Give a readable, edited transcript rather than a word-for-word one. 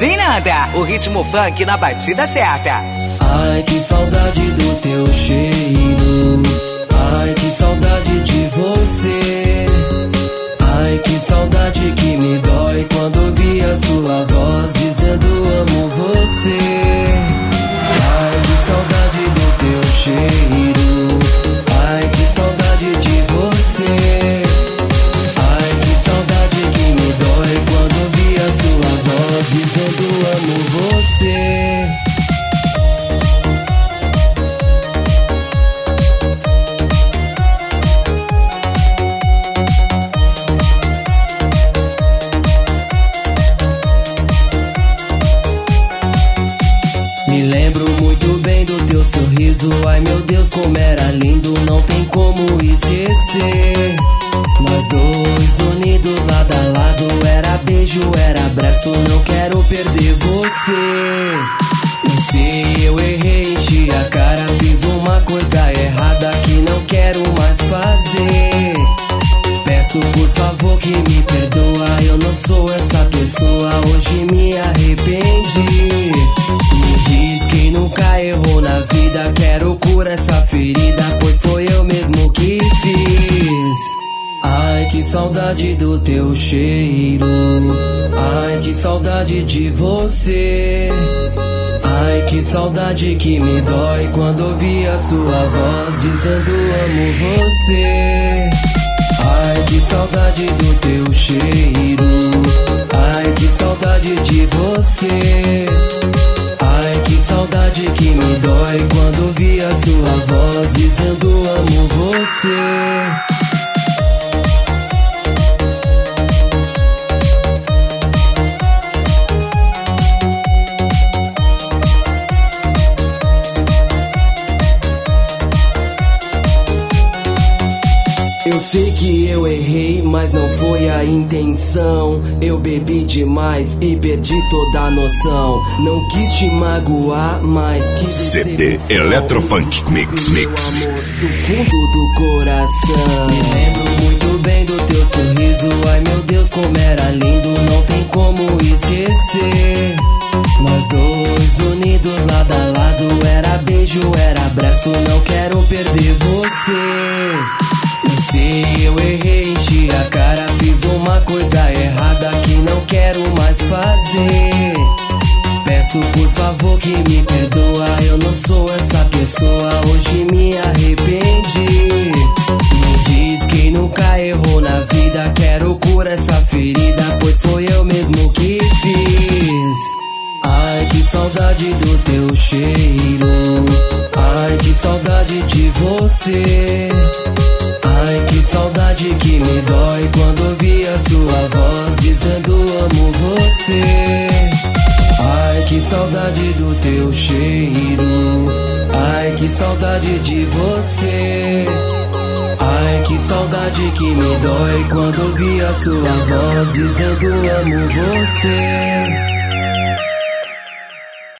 sem nada. O ritmo funk na batida certa. Ai, que saudade do teu cheiro. Ai, que saudade de você. Ai, que saudade que me dói quando ouvi a sua voz dizendo amo você. Ai, que saudade do teu cheiro. Ai, que saudade de você. Ai, que saudade que me dói quando ouvi a sua voz dizendo amo você. Me lembro muito bem do teu sorriso. Ai meu Deus, como era lindo, não tem como esquecer. Nós dois unidos lado a lado, era beijo, era abraço, não quero perder você. Eu sei, eu errei, enchi a cara, fiz uma coisa errada que não quero mais fazer. Peço por favor que me perdoa, eu não sou essa pessoa, hoje me arrependi. Me diz que nunca errou na vida, quero curar essa ferida, pois foi eu mesmo que fiz. Ai, que saudade do teu cheiro. Ai, que saudade de você. Ai, que saudade que me dói quando ouvi a sua voz dizendo amo você. Ai, que saudade do teu cheiro. Ai, que saudade de você. Ai, que saudade que me dói quando ouvi a sua voz dizendo amo você. Eu sei que eu errei, mas não foi a intenção. Eu bebi demais e perdi toda a noção. Não quis te magoar, mas quis CD Electrofunk Mix. Meu amor, do fundo do coração. Me lembro muito bem do teu sorriso. Ai meu Deus, como era lindo, não tem como esquecer. Nós dois unidos lado a lado, era beijo, era abraço, não quero perder você. Eu sei, eu errei, enchi a cara, fiz uma coisa errada que não quero mais fazer. Peço por favor que me perdoa, eu não sou essa pessoa, hoje me arrependi. Me diz que nunca errou na vida, quero curar essa ferida, pois foi eu mesmo que fiz. Ai, que saudade do teu cheiro. Ai, que saudade de você. Ai, que saudade que me dói quando ouvi a sua voz dizendo amo você. Ai, que saudade do teu cheiro. Ai, que saudade de você. Ai, que saudade que me dói quando ouvi a sua voz dizendo amo você.